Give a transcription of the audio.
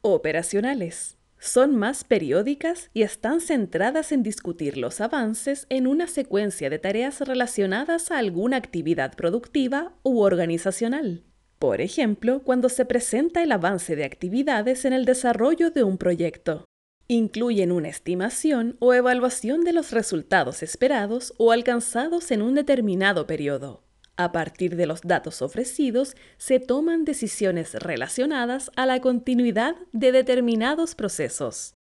Operacionales. Son más periódicas y están centradas en discutir los avances en una secuencia de tareas relacionadas a alguna actividad productiva u organizacional. Por ejemplo, cuando se presenta el avance de actividades en el desarrollo de un proyecto. Incluyen una estimación o evaluación de los resultados esperados o alcanzados en un determinado periodo. A partir de los datos ofrecidos, se toman decisiones relacionadas a la continuidad de determinados procesos.